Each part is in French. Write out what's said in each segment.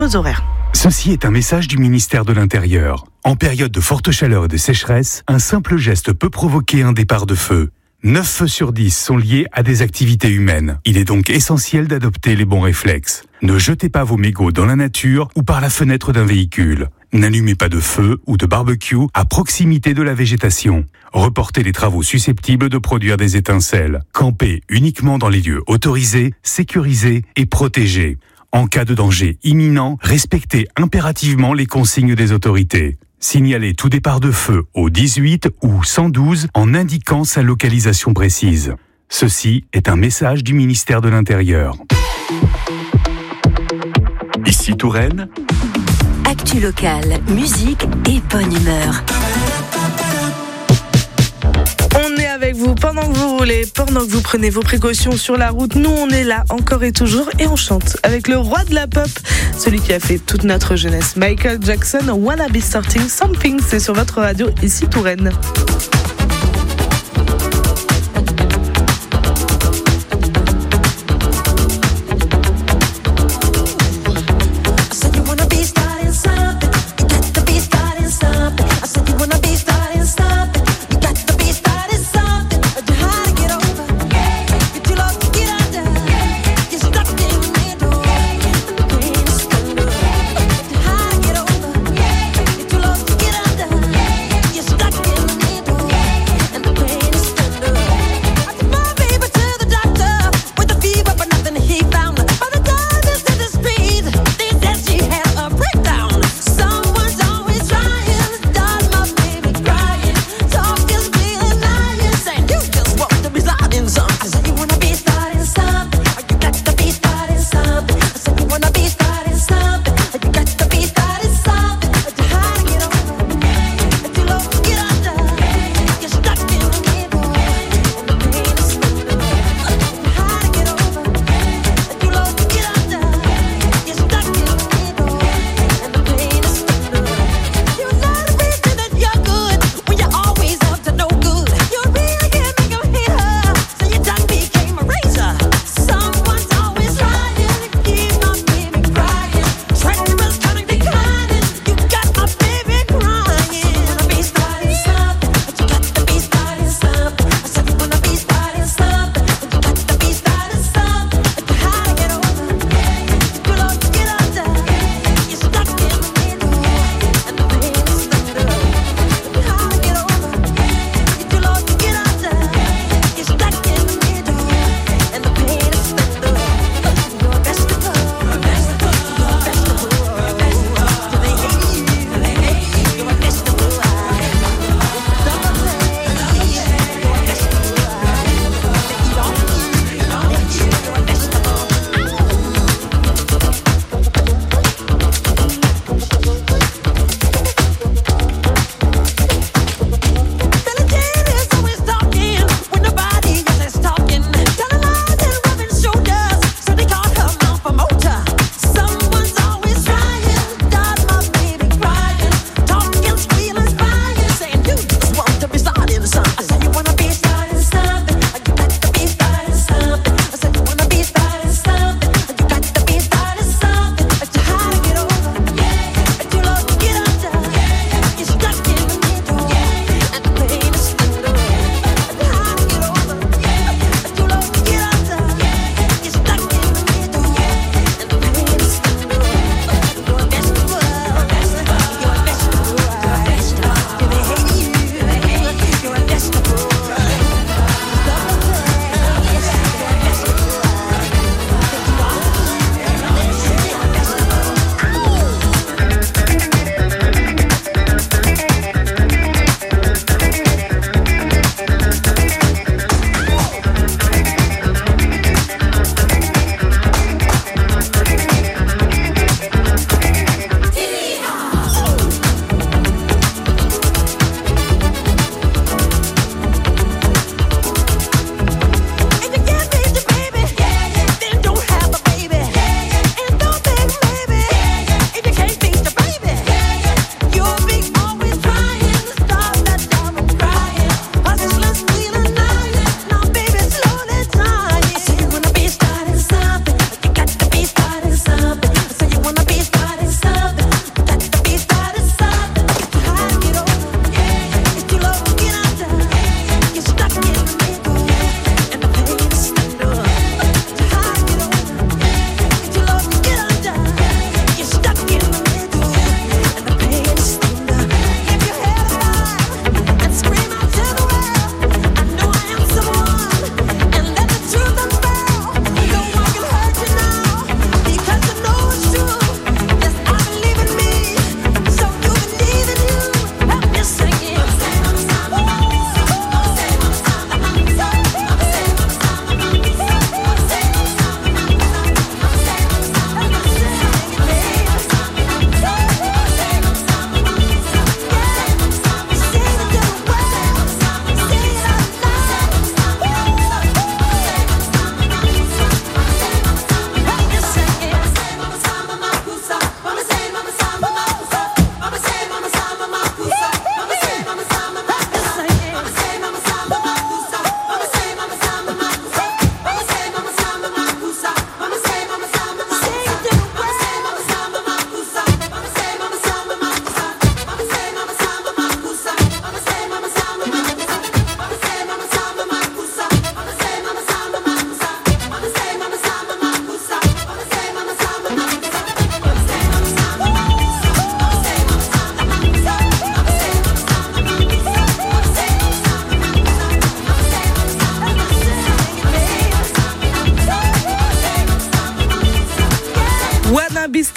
Nos horaires. Ceci est un message du ministère de l'Intérieur. En période de forte chaleur et de sécheresse, un simple geste peut provoquer un départ de feu. 9 feux sur 10 sont liés à des activités humaines. Il est donc essentiel d'adopter les bons réflexes. Ne jetez pas vos mégots dans la nature ou par la fenêtre d'un véhicule. N'allumez pas de feu ou de barbecue à proximité de la végétation. Reportez les travaux susceptibles de produire des étincelles. Campez uniquement dans les lieux autorisés, sécurisés et protégés. En cas de danger imminent, respectez impérativement les consignes des autorités. Signalez tout départ de feu au 18 ou 112 en indiquant sa localisation précise. Ceci est un message du ministère de l'Intérieur. Ici Touraine. Actu locale, musique et bonne humeur. On est avec vous pendant que vous roulez, pendant que vous prenez vos précautions sur la route. Nous, on est là encore et toujours et on chante avec le roi de la pop, celui qui a fait toute notre jeunesse, Michael Jackson, Wanna Be Starting Something. C'est sur votre radio, ici Touraine. Stuck in the middle.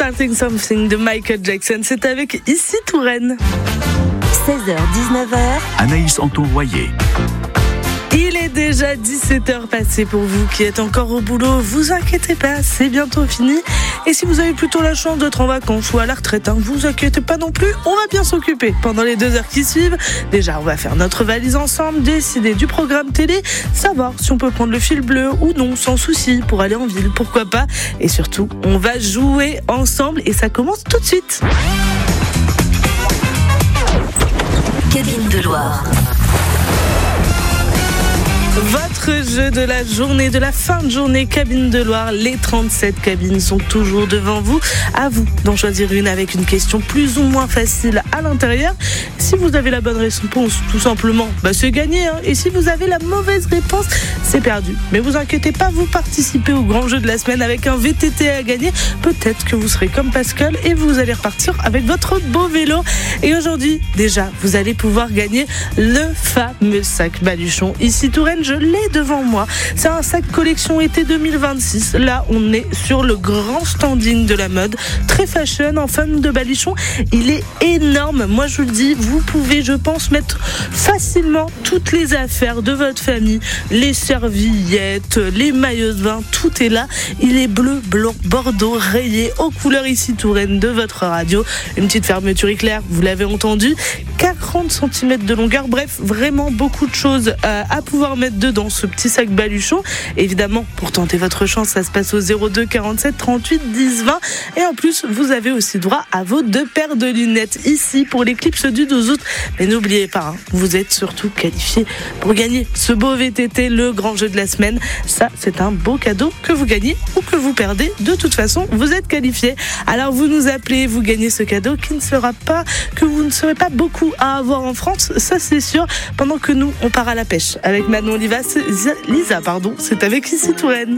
Starting Something de Michael Jackson. C'est avec Ici Touraine. 16h-19h. Anaïs Anton-Royer. Il est déjà 17h passé pour vous qui êtes encore au boulot. Vous inquiétez pas, c'est bientôt fini. Et si vous avez plutôt la chance d'être en vacances ou à la retraite, vous inquiétez pas non plus, on va bien s'occuper. Pendant les 2 heures qui suivent, déjà on va faire notre valise ensemble, décider du programme télé, savoir si on peut prendre le fil bleu ou non, sans souci, pour aller en ville, pourquoi pas. Et surtout, on va jouer ensemble et ça commence tout de suite. Cabine de Loire. Votre jeu de la journée, de la fin de journée, Cabine de Loire. Les 37 cabines sont toujours devant vous. À vous d'en choisir une avec une question plus ou moins facile à l'intérieur. Si vous avez la bonne réponse, tout simplement, c'est gagné. Et si vous avez la mauvaise réponse, c'est perdu. Mais vous inquiétez pas, vous participez au grand jeu de la semaine avec un VTT à gagner. Peut-être que vous serez comme Pascal et vous allez repartir avec votre beau vélo. Et aujourd'hui, déjà, vous allez pouvoir gagner le fameux sac Baluchon. Ici Touraine, je l'ai devant moi. C'est un sac collection été 2026. Là, on est sur le grand standing de la mode. Très fashion, en fan de Baluchon. Il est énorme. Moi, je vous le dis, vous pouvez, je pense, mettre facilement toutes les affaires de votre famille. Les serviettes, les maillots de bain, tout est là. Il est bleu, blanc, bordeaux, rayé aux couleurs Ici Touraine de votre radio. Une petite fermeture éclair, vous l'avez entendu. 40 cm de longueur. Bref, vraiment beaucoup de choses à pouvoir mettre dedans ce petit sac Baluchon. Évidemment, pour tenter votre chance, ça se passe au 02 47 38 10 20. Et en plus, vous avez aussi droit à vos 2 paires de lunettes ici pour l'éclipse du 12 août. Mais n'oubliez pas, vous êtes surtout qualifié pour gagner ce beau VTT, le grand jeu de la semaine. Ça, c'est un beau cadeau que vous gagnez ou que vous perdez. De toute façon, vous êtes qualifié. Alors vous nous appelez, vous gagnez ce cadeau qui ne sera pas, que vous ne serez pas beaucoup à avoir en France, ça c'est sûr, pendant que nous, on part à la pêche avec Manon Lisa, c'est avec Ici Touraine.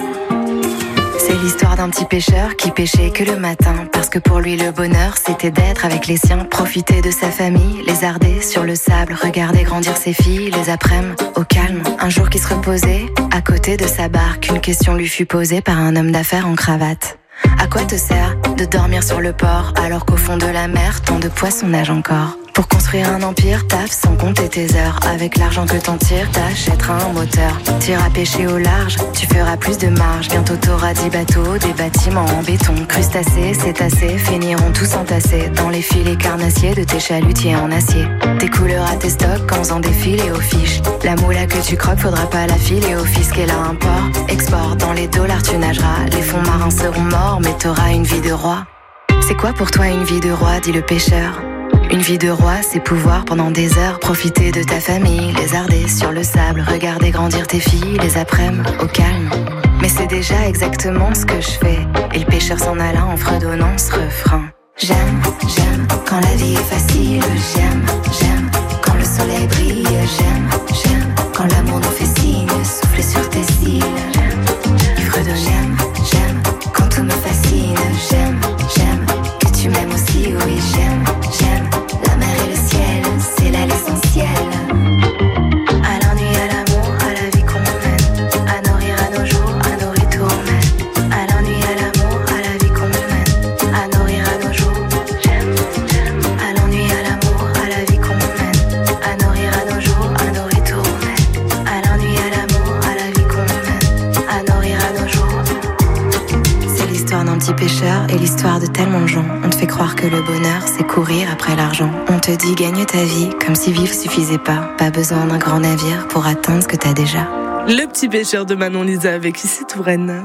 C'est l'histoire d'un petit pêcheur qui pêchait que le matin, parce que pour lui le bonheur c'était d'être avec les siens, profiter de sa famille, lézarder sur le sable, regarder grandir ses filles, les après-midi au calme. Un jour qui se reposait à côté de sa barque, une question lui fut posée par un homme d'affaires en cravate. À quoi te sert de dormir sur le port alors qu'au fond de la mer tant de poissons nagent encore? Pour construire un empire, taffe sans compter tes heures. Avec l'argent que t'en tires, t'achèteras un moteur. T'iras pêcher au large, tu feras plus de marge. Bientôt t'auras 10 bateaux, des bâtiments en béton. Crustacés, cétacés, finiront tous entassés dans les filets carnassiers de tes chalutiers en acier. Tes couleurs à tes stocks en faisant des filets aux fiches. La moula que tu croques, faudra pas la filer au fisc. Et là, import, export, dans les dollars tu nageras. Les fonds marins seront morts, mais t'auras une vie de roi. C'est quoi pour toi une vie de roi, dit le pêcheur? Une vie de roi, c'est pouvoir pendant des heures profiter de ta famille, lézarder sur le sable, regarder grandir tes filles, les après-midi au calme. Mais c'est déjà exactement ce que je fais. Et le pêcheur s'en alla en fredonnant ce refrain. J'aime, j'aime quand la vie est facile. J'aime, j'aime quand le soleil brille. J'aime, j'aime quand l'amour nous fait signe. Souffler sur tes cils. Il fredonne. J'aime, j'aime quand tout me fascine. J'aime, j'aime que tu m'aimes aussi. Oui, j'aime, j'aime. La mer et le ciel, c'est là l'essentiel. À l'ennui, à l'amour, à la vie qu'on mène. À nos rires, à nos jours, à nos retours on mène. À l'ennui, à l'amour, à la vie qu'on mène. À nos rires, à nos jours, j'aime, j'aime. À l'ennui, à l'amour, à la vie qu'on mène. À nos rires, à nos jours, à nos retours on mène. À l'ennui, à l'amour, à la vie qu'on mène. À nos rires, à nos jours. C'est l'histoire d'un petit pêcheur et l'histoire de tellement de gens. On te fait croire que le bonheur, c'est courir après l'argent. On te dit gagne ta vie, comme si vivre suffisait pas. Pas besoin d'un grand navire pour atteindre ce que t'as déjà. Le petit pêcheur de Manon Lisa avec Ici Touraine.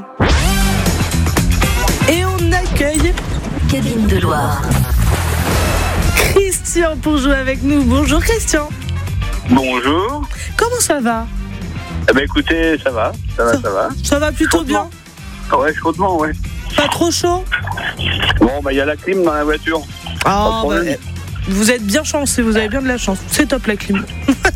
Et on accueille Cabine de Loire. Christian pour jouer avec nous. Bonjour Christian. Bonjour. Comment ça va? Écoutez, ça va. Ça va plutôt chaudement. Bien. Ouais, chaudement, ouais. Pas trop chaud? Bon, il y a la clim dans la voiture. Ah, vous êtes bien chanceux, vous avez bien de la chance. C'est top la clim.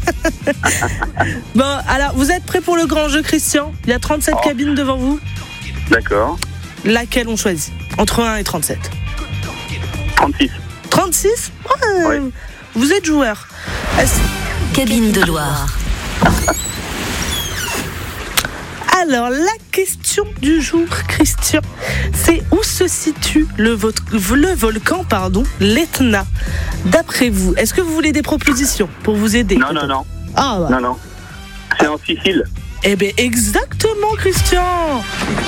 Bon, alors, vous êtes prêts pour le grand jeu, Christian? Il y a 37 cabines devant vous. D'accord. Laquelle on choisit? Entre 1 et 37. 36. 36? Oui. Vous êtes joueur. Cabine de Loire. Alors, la question du jour, Christian, c'est où se situe le volcan, l'Etna. D'après vous, est-ce que vous voulez des propositions pour vous aider? Non. Ah, bah. Non. C'est en Sicile. Eh bien, exactement, Christian.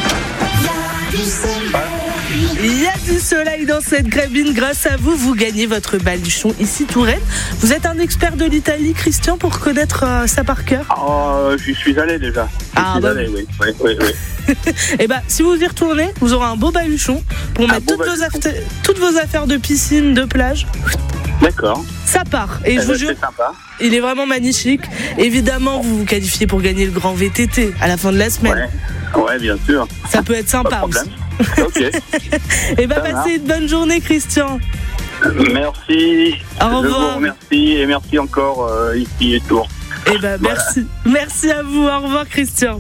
Il y a du soleil dans cette cabine. Grâce à vous, vous gagnez votre baluchon ici Touraine. Vous êtes un expert de l'Italie, Christian, pour connaître ça par cœur? J'y suis allé déjà. Oui. Et si vous y retournez, vous aurez un beau baluchon pour mettre toutes vos affaires de piscine, de plage. D'accord. Ça part. Et je vous jure, c'est sympa. Il est vraiment magnifique. Évidemment, vous vous qualifiez pour gagner le grand VTT à la fin de la semaine. Ouais, bien sûr. Ça peut être sympa aussi. Ok. Et passez une bonne journée, Christian. Merci. Au revoir. Je vous remercie et merci encore ici et Tours. Merci. Merci à vous. Au revoir, Christian.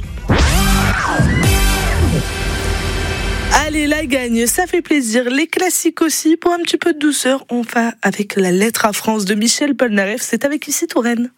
Allez, la gagne, ça fait plaisir. Les classiques aussi. Pour un petit peu de douceur, on va avec la lettre à France de Michel Polnareff. C'est avec ici Touraine.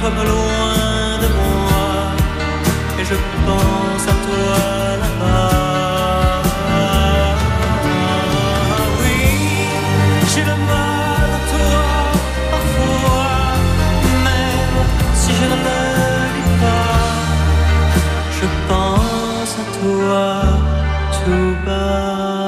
comme loin de moi, et je pense à toi là-bas. Oui, j'ai le mal de toi parfois, même si je ne le dis pas, je pense à toi tout bas.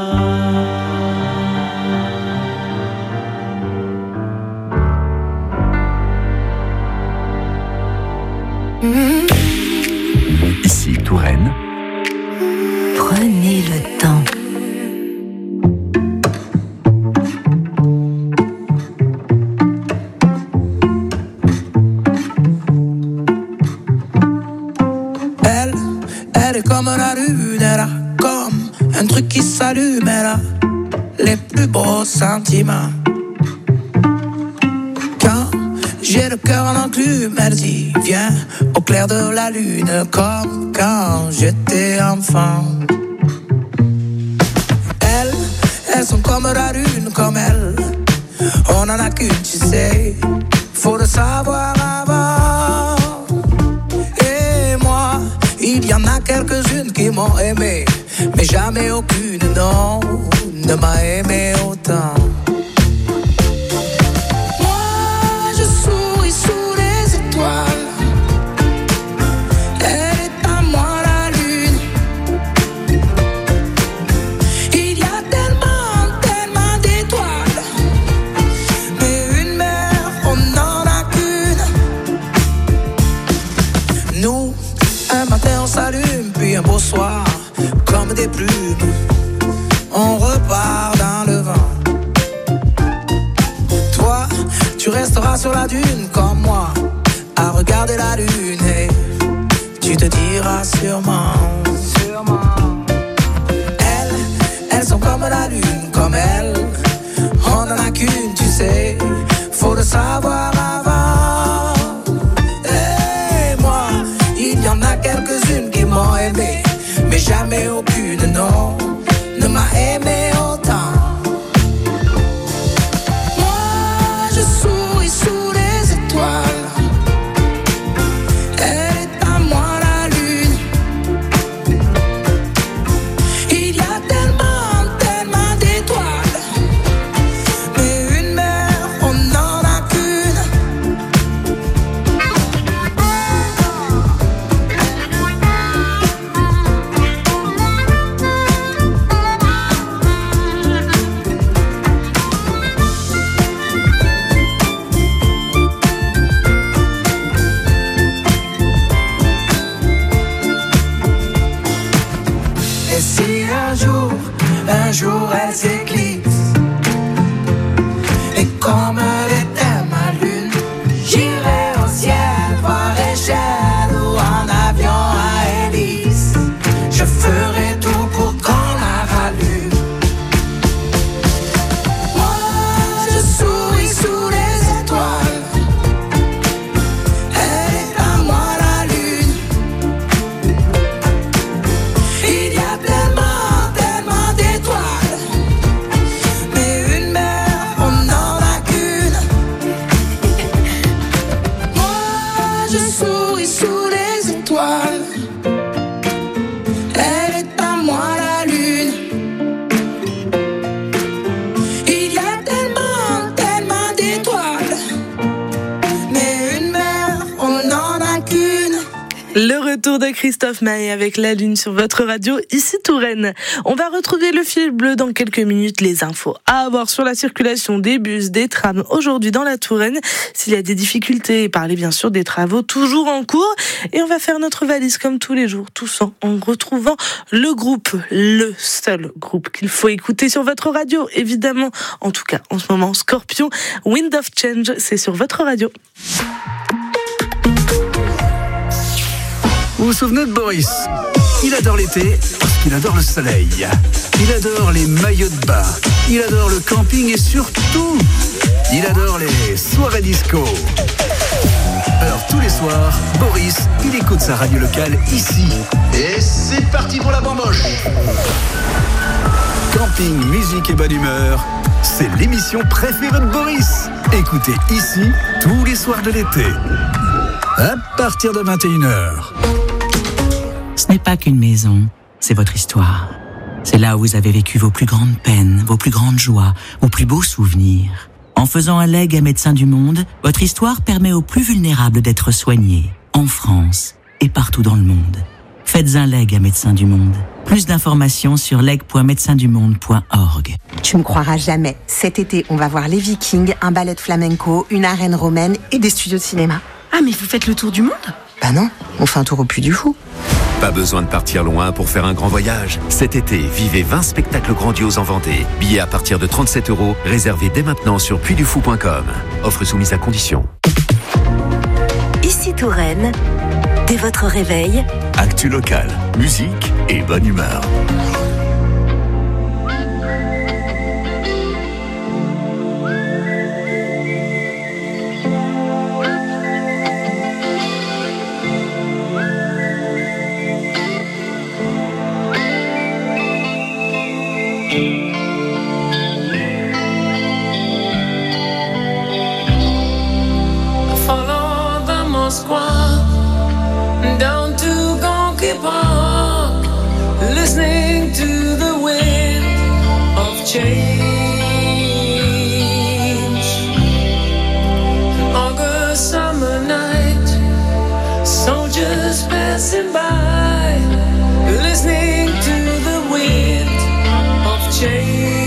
Ici Touraine. Prenez le temps. Elle est comme la lune, elle a comme un truc qui s'allume, elle a les plus beaux sentiments. Quand j'ai le cœur en enclume, elle dit viens au clair de la lune, comme quand j'étais enfant. Elles sont comme la lune, comme elle, on en a qu'une, tu sais, faut le savoir avant. Et moi, il y en a quelques-unes qui m'ont aimé, mais jamais aucune, non, ne m'a aimé autant. Moi, je souris sous les étoiles. Elle est à moi la lune. Il y a tellement, tellement d'étoiles, mais une mère, on n'en a qu'une. Nous, un matin on s'allume, puis un beau soir, comme des plumes, on repart dans le vent. Toi, tu resteras sur la dune comme moi, à regarder la lune, et tu te diras sûrement. Elles sont comme la lune, comme elle, on en a qu'une, tu sais, faut le savoir avant. Et moi, il y en a quelques-unes qui m'ont aimé, mais jamais aucune, non, ne m'a aimé autant. Moi, je souris sous les étoiles. Elle est à moi la lune. Il y a tellement, tellement d'étoiles, mais une mère, on n'en a qu'une. Et si un jour elle s'éclipse, et comme elle était ma lune, j'irai au ciel voir échelle ou en avion à hélice. Je ferai tout pour qu'on la rallume. Moi, je souris sous les étoiles. Elle est à moi la lune. Il y a tellement, tellement d'étoiles, mais une mère, on n'en a qu'une. Moi, je souris sous les étoiles. Elle est à moi la lune. Il y a tellement, tellement d'étoiles, mais une mère, on n'en a qu'une. Le retour de Christophe Maé avec la Lune sur votre radio, ici Touraine. On va retrouver le fil bleu dans quelques minutes, les infos à avoir sur la circulation des bus, des trams aujourd'hui dans la Touraine. S'il y a des difficultés, parler bien sûr des travaux toujours en cours. Et on va faire notre valise comme tous les jours, tous en retrouvant le groupe, le seul groupe qu'il faut écouter sur votre radio, évidemment. En tout cas, en ce moment, Scorpion, Wind of Change, c'est sur votre radio. Vous vous souvenez de Boris? Il adore l'été parce qu'il adore le soleil. Il adore les maillots de bain. Il adore le camping et surtout, il adore les soirées disco. Alors tous les soirs, Boris, il écoute sa radio locale ici. Et c'est parti pour la bamboche. Camping, musique et bonne humeur, c'est l'émission préférée de Boris. Écoutez ici tous les soirs de l'été. à partir de 21h. Ce n'est pas qu'une maison, c'est votre histoire. C'est là où vous avez vécu vos plus grandes peines, vos plus grandes joies, vos plus beaux souvenirs. En faisant un legs à Médecins du Monde, votre histoire permet aux plus vulnérables d'être soignés, en France et partout dans le monde. Faites un leg à Médecins du Monde. Plus d'informations sur leg.médecindumonde.org. Tu me croiras jamais. Cet été, on va voir les Vikings, un ballet de flamenco, une arène romaine et des studios de cinéma. Ah, mais vous faites le tour du monde ? Bah non, on fait un tour au Puy du Fou. Pas besoin de partir loin pour faire un grand voyage. Cet été, vivez 20 spectacles grandioses en Vendée. Billets à partir de 37 €, réservés dès maintenant sur puydufou.com. Offre soumise à condition. Ici Touraine, dès votre réveil, actu locale, musique et bonne humeur. Down to Gonky Park, listening to the wind of change. August summer night, soldiers passing by, listening to the wind of change.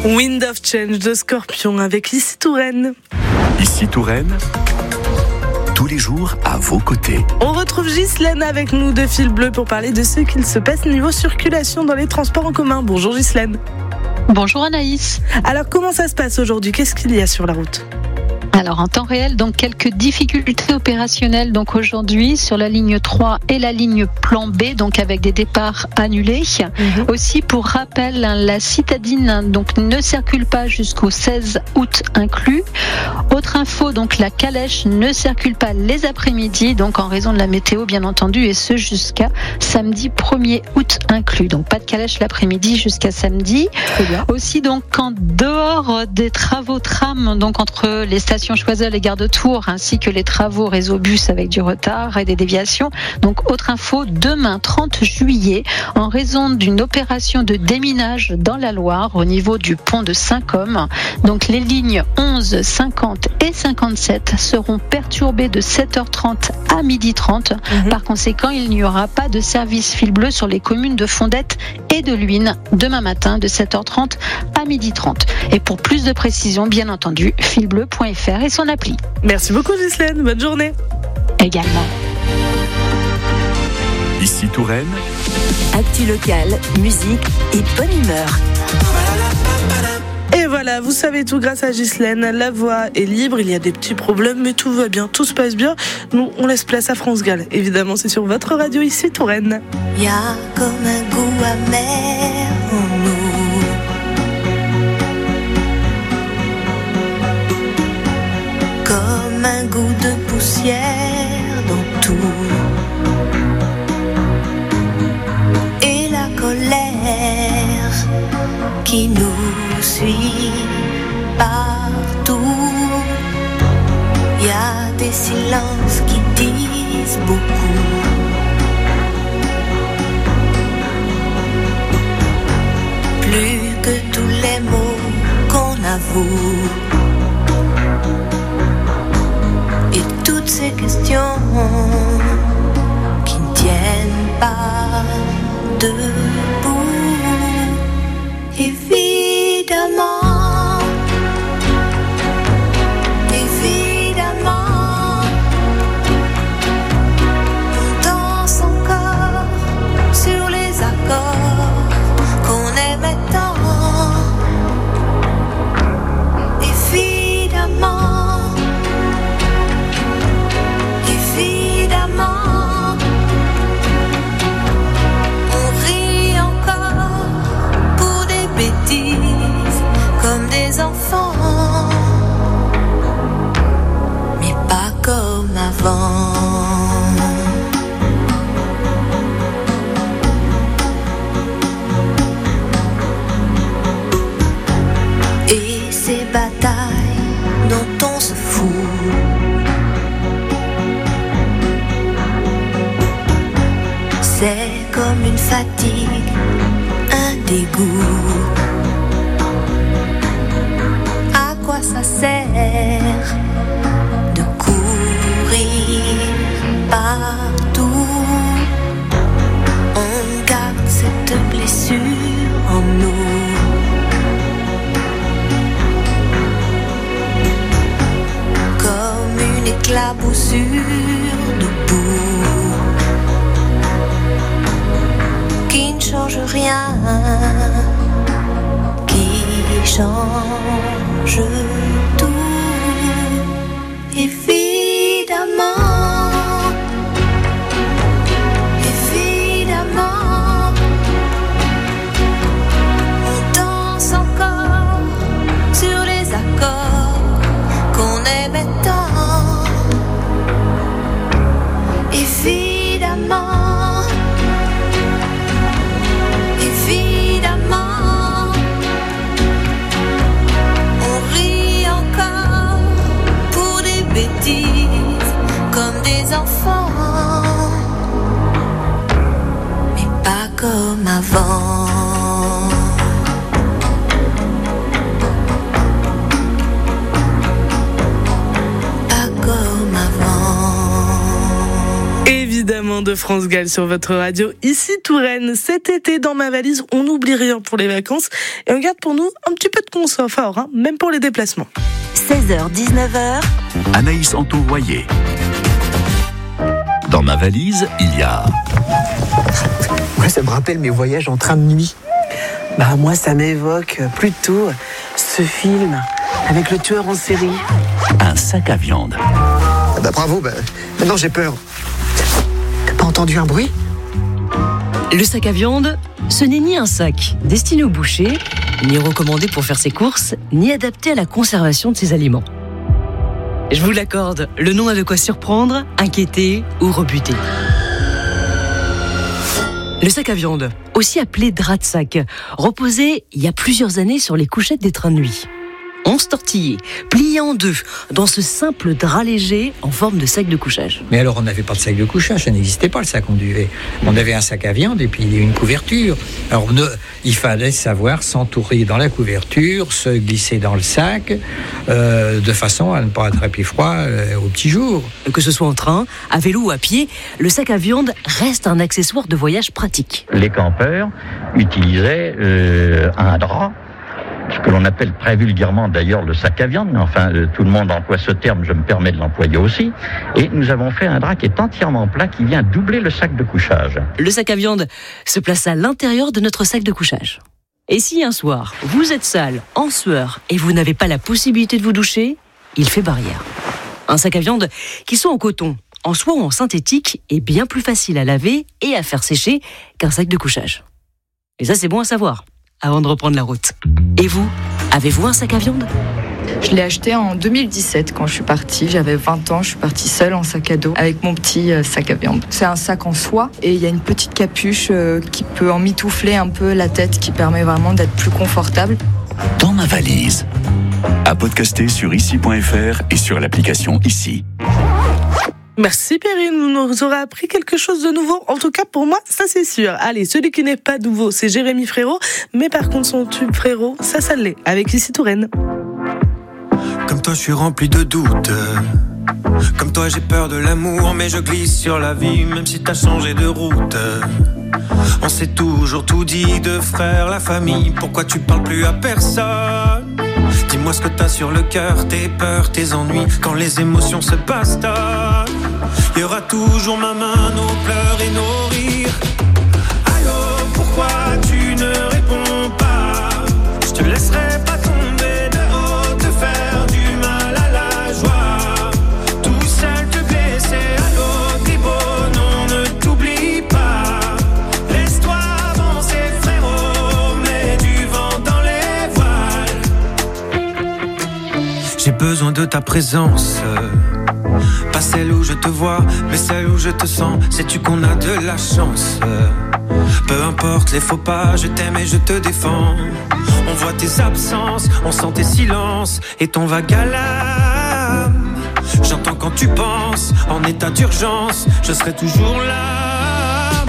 Wind of Change de Scorpion avec Ici Touraine. Ici Touraine, tous les jours à vos côtés. On retrouve Ghislaine avec nous de Fil Bleu pour parler de ce qu'il se passe niveau circulation dans les transports en commun. Bonjour Ghislaine. Bonjour Anaïs. Alors comment ça se passe aujourd'hui ? Qu'est-ce qu'il y a sur la route ? Alors en temps réel, donc quelques difficultés opérationnelles donc aujourd'hui sur la ligne 3 et la ligne plan B, donc avec des départs annulés. Aussi pour rappel, la citadine donc ne circule pas jusqu'au 16 août inclus. Autre info, donc la calèche ne circule pas les après-midi, donc en raison de la météo bien entendu, et ce jusqu'à samedi 1er août inclus. Donc pas de calèche l'après-midi jusqu'à samedi. Aussi donc en dehors des travaux tram, donc entre les stations Choiseul et Gare de Tours, ainsi que les travaux réseau bus avec du retard et des déviations. Donc autre info, demain 30 juillet, en raison d'une opération de déminage dans la Loire au niveau du pont de Saint-Côme, donc les lignes 11, 50 et 57 seront perturbées de 7h30 à 12h30. Par conséquent, il n'y aura pas de service Fil Bleu sur les communes de Fondette et de Luynes demain matin de 7h30 à 12h30. Et pour plus de précisions, bien entendu, filbleu.fr et son appli. Merci beaucoup Ghislaine, bonne journée. Également. Ici Touraine, Actu locale, musique et bonne humeur. Et voilà, vous savez tout grâce à Ghislaine. La voix est libre, il y a des petits problèmes, mais tout va bien, tout se passe bien. Nous, on laisse place à France Gall. Évidemment, c'est sur votre radio Ici Touraine. Y a comme un goût amer en nous. Comme un goût de poussière dans tout. Et la colère qui nous suit partout. Y a des silences qui disent beaucoup. Plus que tous les mots qu'on avoue. Et toutes ces questions qui ne tiennent pas debout. Évidemment, on danse encore sur les accords qu'on aimait tant. Évidemment, on rit encore pour des bêtises comme des enfants, mais pas comme avant. Et ces batailles dont on se fout, c'est comme une fatigue, un dégoût. À quoi ça sert de courir partout? On garde cette blessure en nous. Comme une éclaboussure de boue qui ne change rien, qui change tout. Évidemment, on danse encore sur les accords qu'on aimait tant. Évidemment, on rit encore pour des bêtises comme des enfants, mais pas comme avant. évidemment de France Gall sur votre radio. Ici Touraine, cet été dans ma valise, on n'oublie rien pour les vacances et on garde pour nous un petit peu de confort, hein, même pour les déplacements. 16h-19h, Anaïs Antoine-Royer. Dans ma valise, il y a... Ouais, ça me rappelle mes voyages en train de nuit. Bah moi, ça m'évoque plutôt ce film avec le tueur en série. Un sac à viande. Bah bravo, maintenant j'ai peur. T'as pas entendu un bruit ? Le sac à viande, ce n'est ni un sac destiné au boucher, ni recommandé pour faire ses courses, ni adapté à la conservation de ses aliments. Je vous l'accorde, le nom a de quoi surprendre, inquiéter ou rebuter. Le sac à viande, aussi appelé drap de sac, reposait il y a plusieurs années sur les couchettes des trains de nuit. 11 tortillés, pliés en deux, dans ce simple drap léger en forme de sac de couchage. Mais alors on n'avait pas de sac de couchage, ça n'existait pas le sac en duvet. On avait un sac à viande et puis une couverture. Alors il fallait savoir s'entourer dans la couverture, se glisser dans le sac, de façon à ne pas attraper froid au petit jour. Que ce soit en train, à vélo ou à pied, le sac à viande reste un accessoire de voyage pratique. Les campeurs utilisaient un drap, ce que l'on appelle très vulgairement d'ailleurs le sac à viande, mais enfin tout le monde emploie ce terme, je me permets de l'employer aussi, et nous avons fait un drap qui est entièrement plat, qui vient doubler le sac de couchage. Le sac à viande se place à l'intérieur de notre sac de couchage. Et si un soir, vous êtes sale, en sueur, et vous n'avez pas la possibilité de vous doucher, il fait barrière. Un sac à viande, qu'il soit en coton, en soie ou en synthétique, est bien plus facile à laver et à faire sécher qu'un sac de couchage. Et ça, c'est bon à savoir, avant de reprendre la route. Et vous, avez-vous un sac à viande ? Je l'ai acheté en 2017 quand je suis partie. J'avais 20 ans, je suis partie seule en sac à dos avec mon petit sac à viande. C'est un sac en soie et il y a une petite capuche qui peut emmitoufler un peu la tête, qui permet vraiment d'être plus confortable. Dans ma valise. À podcaster sur ici.fr et sur l'application Ici. Merci Perrine, vous nous aurez appris quelque chose de nouveau. En tout cas pour moi, ça c'est sûr. Allez, celui qui n'est pas nouveau, c'est Jérémy Frérot. Mais par contre son tube Frérot, ça l'est, avec Ici Touraine. Comme toi je suis rempli de doutes. Comme toi j'ai peur de l'amour, mais je glisse sur la vie, même si t'as changé de route. On s'est toujours tout dit de frère, la famille. Pourquoi tu parles plus à personne ? Dis-moi ce que t'as sur le cœur, tes peurs, tes ennuis. Quand les émotions se bastonnent, y aura toujours ma main, nos pleurs et nos rires. Allô, pourquoi tu ne réponds pas ? Je te laisserai pas tomber de haut, te faire du mal à la joie. Tout seul te blesser, allô, t'es beau, non, ne t'oublie pas. Laisse-toi avancer, frérot, mets du vent dans les voiles. J'ai besoin de ta présence. Pas celle où je te vois, mais celle où je te sens. Sais-tu qu'on a de la chance ? Peu importe les faux pas, je t'aime et je te défends. On voit tes absences, on sent tes silences et ton vague à l'âme. J'entends quand tu penses, en état d'urgence, je serai toujours là.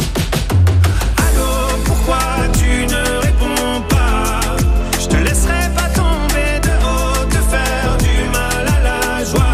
Allô, pourquoi tu ne réponds pas ? Je te laisserai pas tomber de haut, te faire du mal à la joie.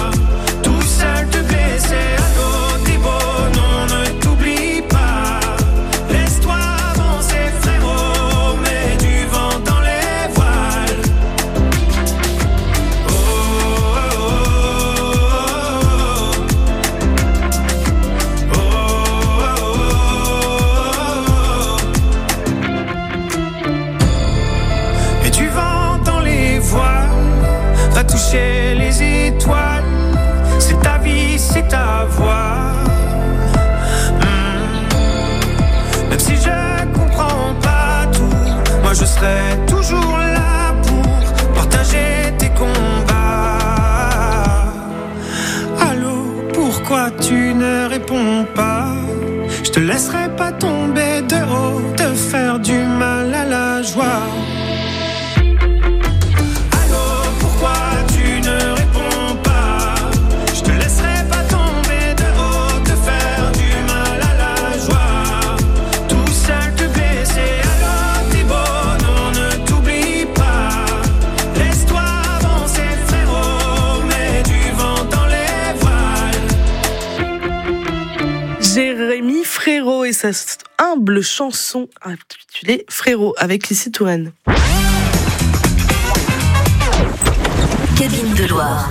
Toucher les étoiles, c'est ta vie, c'est ta voix. Même si je comprends pas tout, moi je serai toujours là pour partager tes combats. Allô, pourquoi tu ne réponds pas ? Je te laisserai pas tomber de haut, te faire du mal à la joie. Jérémy Frérot et sa humble chanson intitulée Frérot avec Lucie Touraine. Cabine de Loire.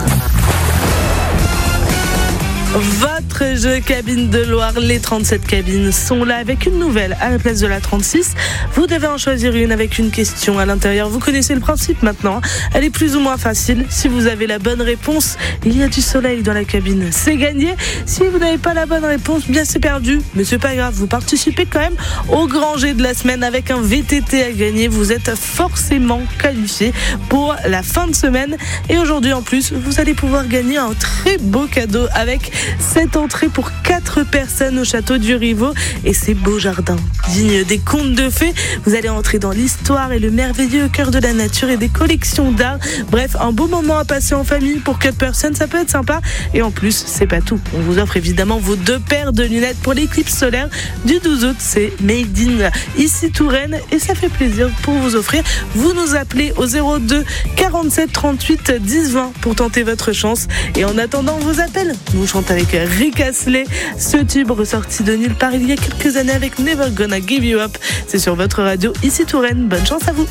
Votre jeu Cabine de Loire, les 37 cabines sont là avec une nouvelle à la place de la 36. Vous devez en choisir une avec une question à l'intérieur. Vous connaissez le principe maintenant. Elle est plus ou moins facile. Si vous avez la bonne réponse, il y a du soleil dans la cabine. C'est gagné. Si vous n'avez pas la bonne réponse, bien c'est perdu. Mais c'est pas grave. Vous participez quand même au grand jet de la semaine avec un VTT à gagner. Vous êtes forcément qualifié pour la fin de semaine. Et aujourd'hui en plus, vous allez pouvoir gagner un très beau cadeau avec cette entrée pour 4 personnes au château du Rivaux et ses beaux jardins dignes des contes de fées. Vous allez entrer dans l'histoire et le merveilleux cœur de la nature et des collections d'art. Bref, un beau moment à passer en famille pour 4 personnes, ça peut être sympa. Et en plus, c'est pas tout. On vous offre évidemment vos 2 paires de lunettes pour l'éclipse solaire du 12 août. C'est Made in ici Touraine et ça fait plaisir pour vous offrir. Vous nous appelez au 02 47 38 10 20 pour tenter votre chance. Et en attendant vos appels, nous chantons avec Rick Astley, ce tube ressorti de nulle part il y a quelques années avec Never Gonna Give You Up. C'est sur votre radio ici Touraine. Bonne chance à vous.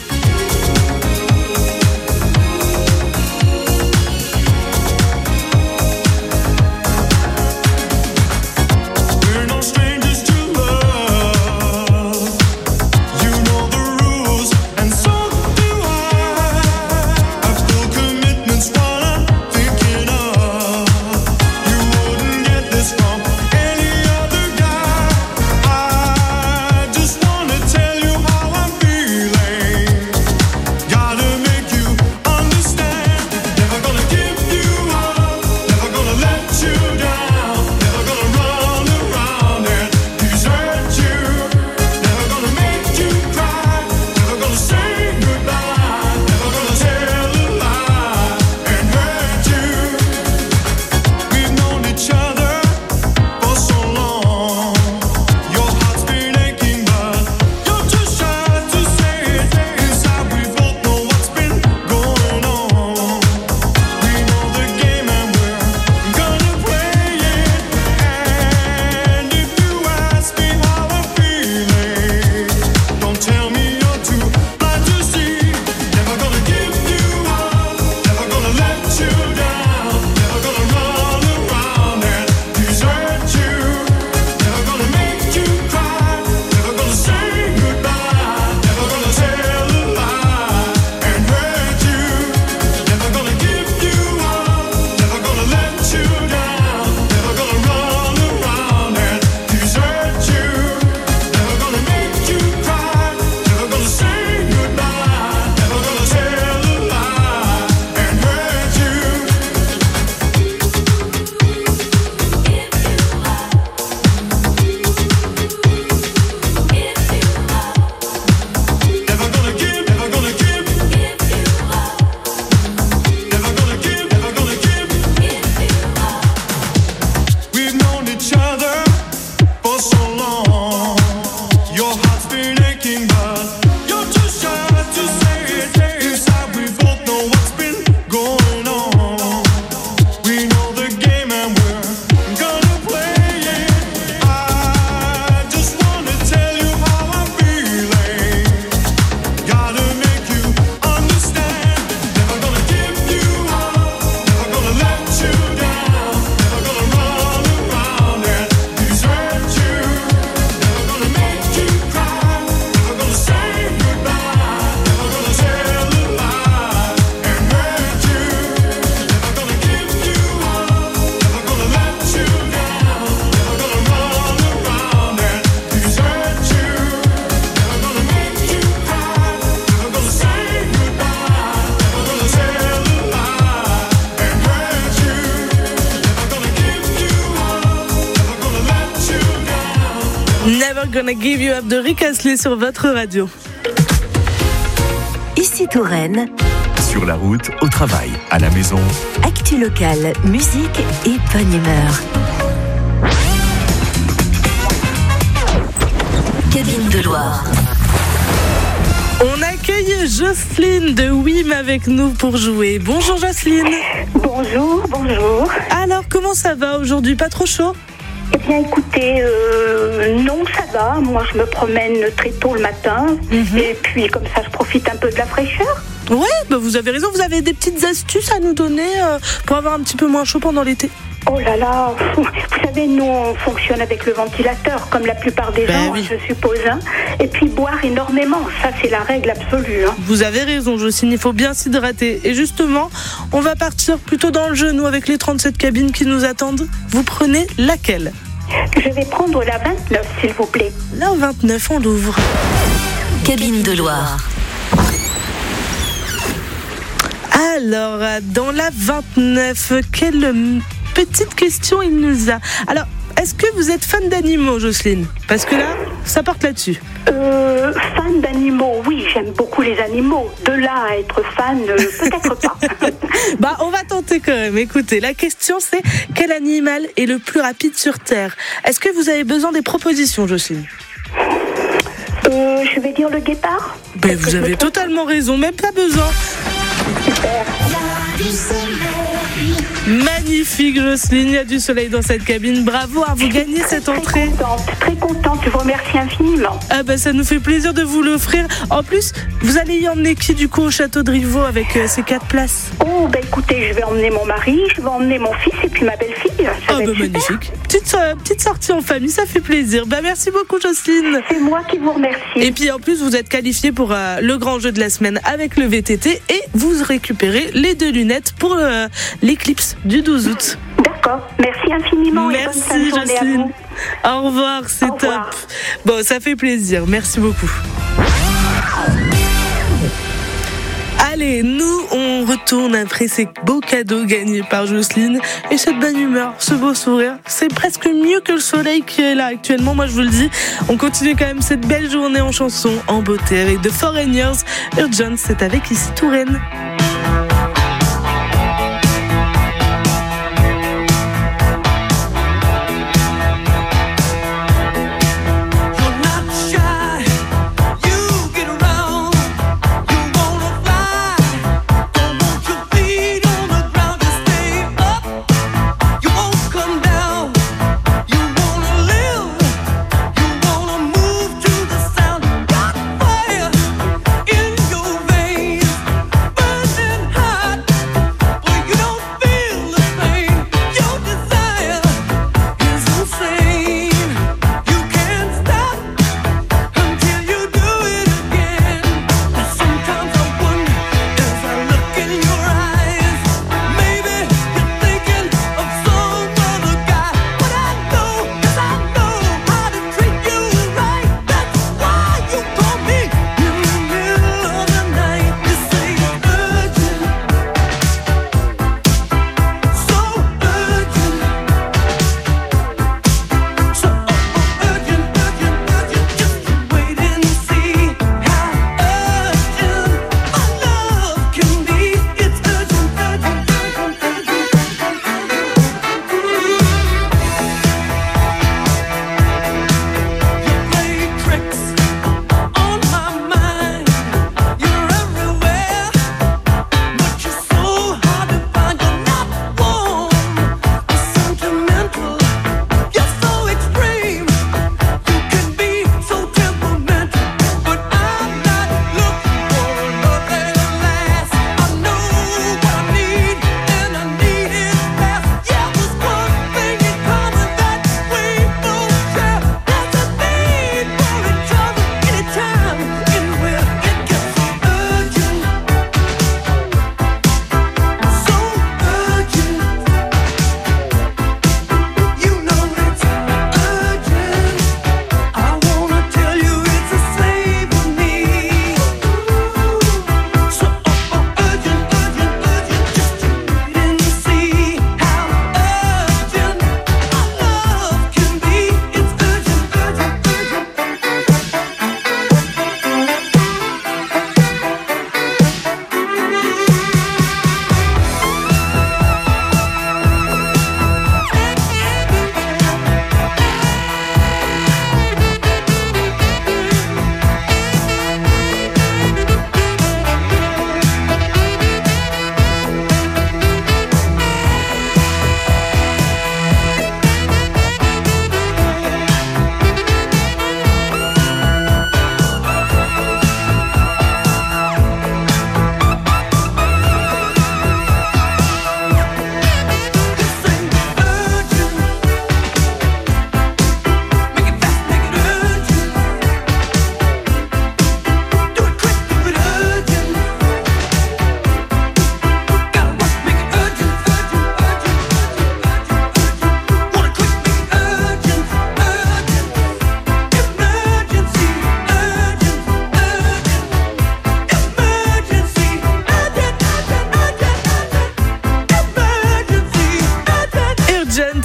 Never Gonna Give You Up de Rick Astley sur votre radio. Ici Touraine. Sur la route, au travail, à la maison. Actu locale, musique et bonne humeur. Cabine de Loire. On accueille Jocelyne de Wim avec nous pour jouer. Bonjour Jocelyne. Bonjour, bonjour. Alors comment ça va aujourd'hui? Pas trop chaud? Eh bien, écoutez, non, ça va. Moi, je me promène très tôt le matin. Et puis, comme ça, je profite un peu de la fraîcheur. Ouais, bah vous avez raison. Vous avez des petites astuces à nous donner pour avoir un petit peu moins chaud pendant l'été? Oh là là, vous savez, nous, on fonctionne avec le ventilateur, comme la plupart des gens, oui. Je suppose. Hein. Et puis, boire énormément, ça, c'est la règle absolue. Hein. Vous avez raison, Jocelyne, il faut bien s'hydrater. Et justement, on va partir plutôt dans le genou avec les 37 cabines qui nous attendent. Vous prenez laquelle? Je vais prendre la 29, s'il vous plaît. La 29, on l'ouvre. Cabine de Loire. Alors, dans la 29, quelle petite question il nous a. Alors, est-ce que vous êtes fan d'animaux, Jocelyne? Parce que là, ça porte là-dessus. Fan d'animaux, oui, j'aime beaucoup les animaux. De là à être fan, peut-être pas. Bah, on va tenter quand même. Écoutez, la question c'est quel animal est le plus rapide sur Terre? Est-ce que vous avez besoin des propositions, Jocelyne? Je vais dire le guépard. Ben, vous avez totalement raison, même pas besoin. Super. Magnifique, Jocelyne, il y a du soleil dans cette cabine. Bravo, vous gagnez cette entrée. Très contente, je vous remercie infiniment. Ah bah ça nous fait plaisir de vous l'offrir. En plus, vous allez y emmener qui du coup au château de Rivaux avec ces 4 places? Oh bah écoutez, je vais emmener mon mari, je vais emmener mon fils et puis ma belle-fille. Ah bah magnifique. Petite sortie en famille, ça fait plaisir. Bah merci beaucoup, Jocelyne. C'est moi qui vous remercie. Et puis en plus, vous êtes qualifié pour le grand jeu de la semaine avec le VTT et vous récupérez les 2 lunettes pour l'éclipse du 12 août. D'accord, merci infiniment. Merci, Jocelyne. Au revoir, c'est top. Bon, ça fait plaisir, merci beaucoup. Allez, nous, on retourne après ces beaux cadeaux gagnés par Jocelyne et cette bonne humeur, ce beau sourire. C'est presque mieux que le soleil qui est là actuellement, moi je vous le dis. On continue quand même cette belle journée en chanson, en beauté avec The Foreigners. Urgent, c'est avec ici Touraine. Fire in your veins.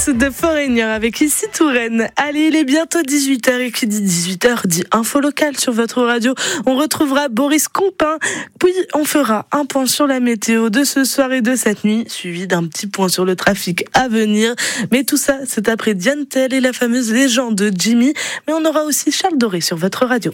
Remix de Foreigner avec Ici Touraine. Allez, il est bientôt 18h et qui dit 18h dit info locale sur votre radio. On retrouvera Boris Compin, puis on fera un point sur la météo de ce soir et de cette nuit, suivi d'un petit point sur le trafic à venir. Mais tout ça, c'est après Diane Tell et la fameuse légende de Jimmy. Mais on aura aussi Charles Doré sur votre radio.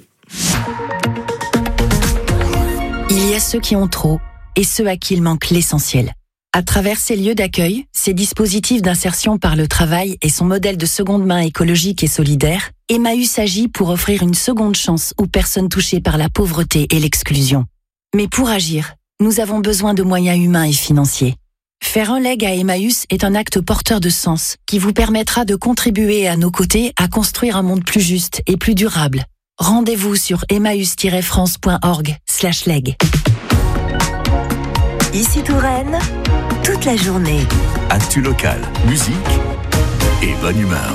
Il y a ceux qui ont trop et ceux à qui il manque l'essentiel. À travers ces lieux d'accueil, ces dispositifs d'insertion par le travail et son modèle de seconde main écologique et solidaire, Emmaüs agit pour offrir une seconde chance aux personnes touchées par la pauvreté et l'exclusion. Mais pour agir, nous avons besoin de moyens humains et financiers. Faire un leg à Emmaüs est un acte porteur de sens qui vous permettra de contribuer à nos côtés à construire un monde plus juste et plus durable. Rendez-vous sur emmaüs-france.org/leg. Ici Touraine, toute la journée. Actu local, musique et bonne humeur.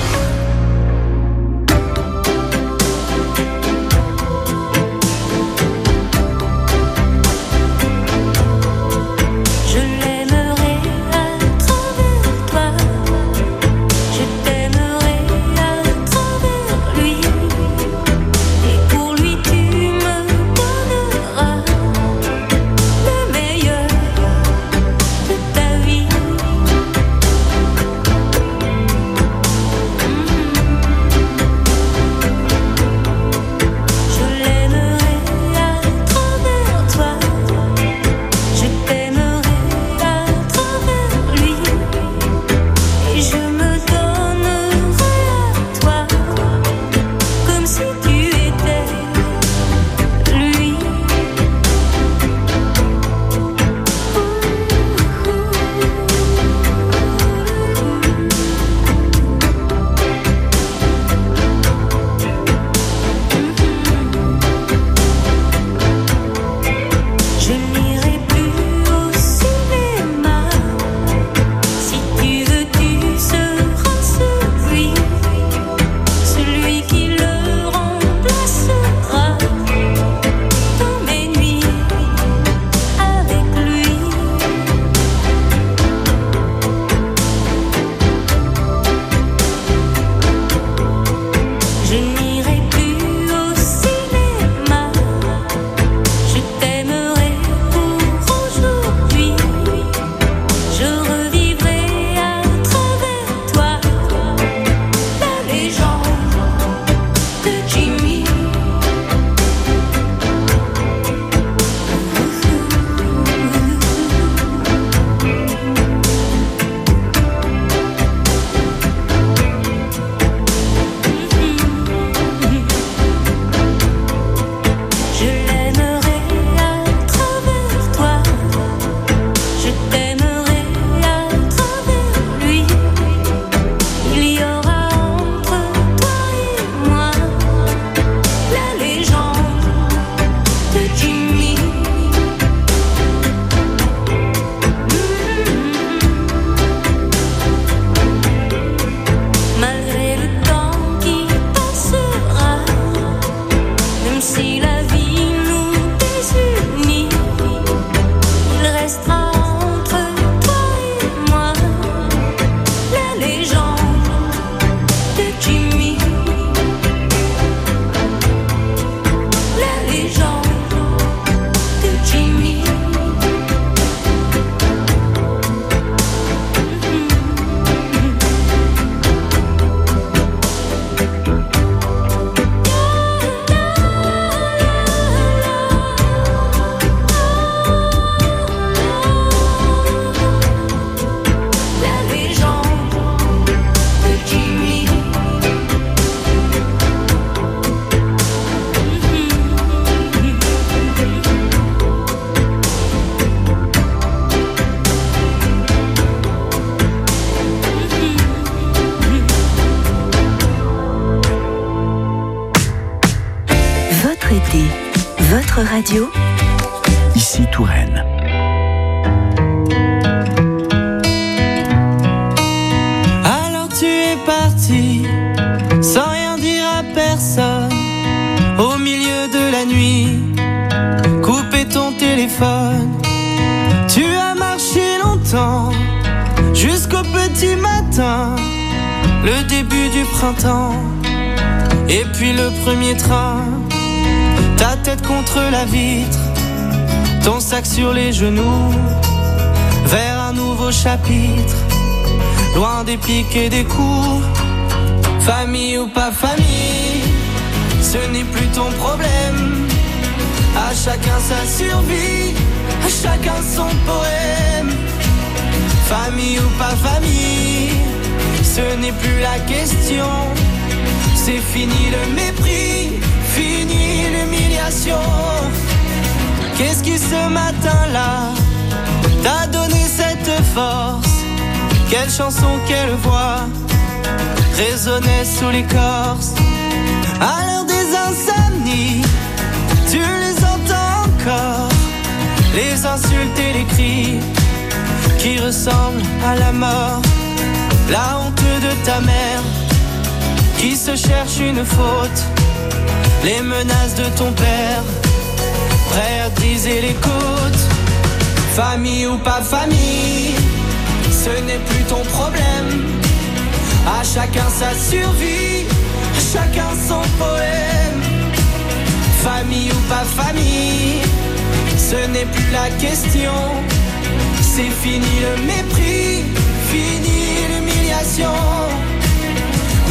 Votre radio, Ici Touraine. Alors tu es parti, sans rien dire à personne, au milieu de la nuit, coupé ton téléphone. Tu as marché longtemps, jusqu'au petit matin, le début du printemps, et puis le premier train, ta tête contre la vitre, ton sac sur les genoux, vers un nouveau chapitre, loin des piques et des coups. Famille ou pas famille, ce n'est plus ton problème. À chacun sa survie, à chacun son poème. Famille ou pas famille, ce n'est plus la question. C'est fini le mépris, fini l'humiliation. Qu'est-ce qui ce matin-là t'a donné cette force? Quelle chanson, quelle voix résonnait sous l'écorce? À l'heure des insomnies, tu les entends encore, les insultes et les cris qui ressemblent à la mort. La honte de ta mère qui se cherche une faute, les menaces de ton père prêt à briser les côtes. Famille ou pas famille, ce n'est plus ton problème. À chacun sa survie, à chacun son poème. Famille ou pas famille, ce n'est plus la question. C'est fini le mépris, fini l'humiliation.